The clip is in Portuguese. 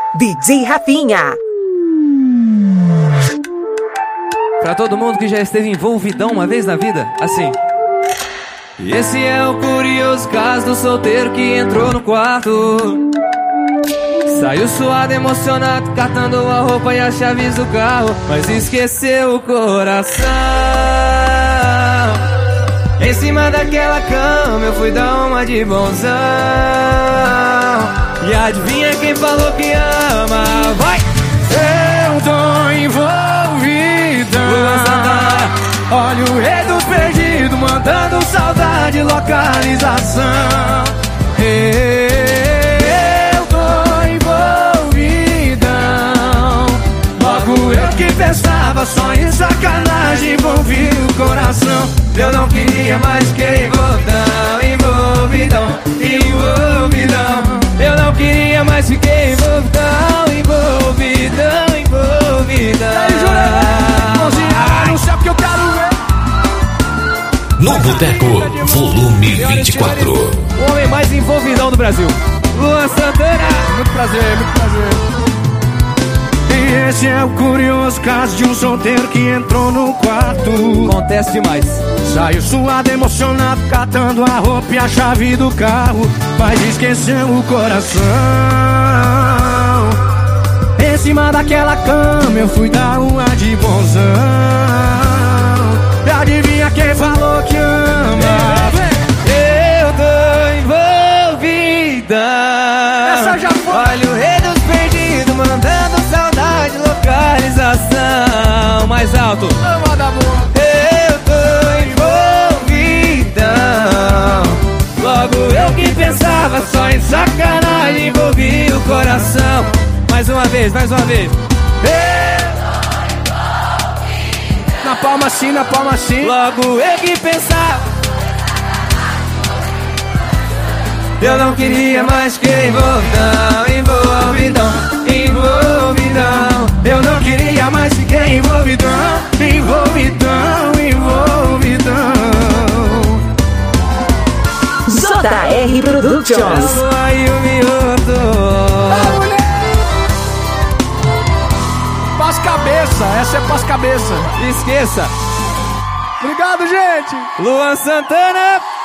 DJ Rafinha. Pra todo mundo que já esteve envolvidão uma vez na vida, assim. Esse é o curioso caso do solteiro que entrou no quarto. Saiu suado, emocionado, catando a roupa e as chaves do carro, mas esqueceu o coração. Em cima daquela cama eu fui dar uma de bonzão. E adivinha quem falou que ama? Vai! Eu tô envolvido. Olha o rei dos perdidos mandando saudade, localização. Eu tô envolvidão. Logo eu que pensava só em sacanagem, envolvi o coração. Eu não queria mais que envolvidão, envolvidão. Eu não queria mais fiquei envolvidão. No céu que eu quero ver. No Boteco, volume 24. O homem mais envolvidão do Brasil, Luan Santana. Muito prazer, muito prazer. E esse é o curioso caso de um solteiro que entrou no quarto. Acontece demais. Saiu suado, emocionado, catando a roupa e a chave do carro, mas esqueceu o coração. Em cima daquela cama eu fui dar uma de bonzão. E adivinha quem falou que ama? Eu tô envolvida. Essa já foi. Olha o rei dos perdidos mandando saudade, localização. Mais alto. Ama da boa. Eu tô envolvida. Logo eu que pensava só em sacanagem, envolvi o coração. Mais uma vez, mais uma vez. Na palma assim, na palma assim. Logo eu que pensava. Eu não queria mais que envolvidão. Eu não queria mais que envolvidão. JR Productions. Paz-cabeça, essa é paz-cabeça. Esqueça. Obrigado, gente. Luan Santana.